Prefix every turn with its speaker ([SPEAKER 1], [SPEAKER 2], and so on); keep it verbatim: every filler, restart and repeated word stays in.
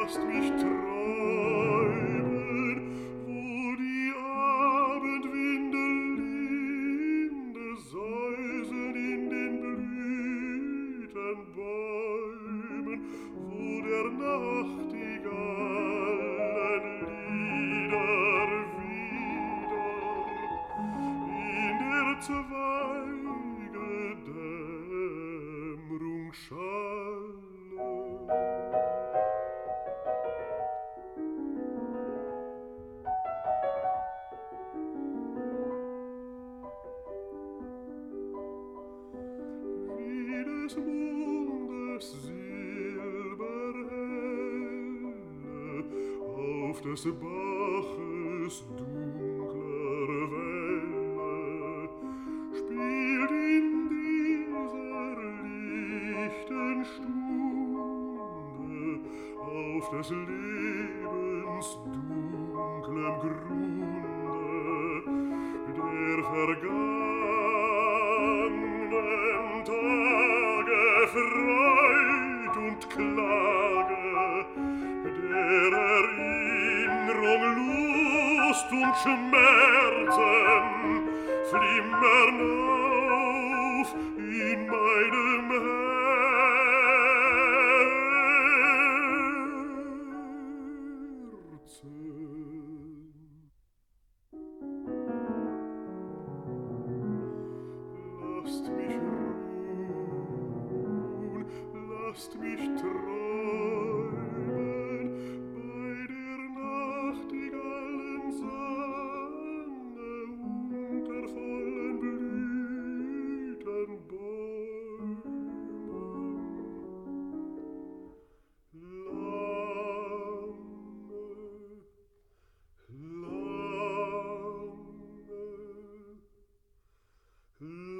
[SPEAKER 1] lasst mich träumen, wo die Abendwinde linde säusen in den Blütenbäumen, wo der Nachtigallen Lieder wieder in der Zweige Dämmerung schallen. Wie des Mondes Silberhelle auf des Baches dunkler Welle spielt in dieser lichten Stunde auf des Lebens dunklem Grunde der vergangenen Tage Freud und Klage, der Erinnerung Lust und Schmerzen flimmern auf in meinem Herzen. Lasst mich ruhen, lasst mich träumen bei der Nachtigallen Sange unter vollen Blütenbäumen. Lange, lange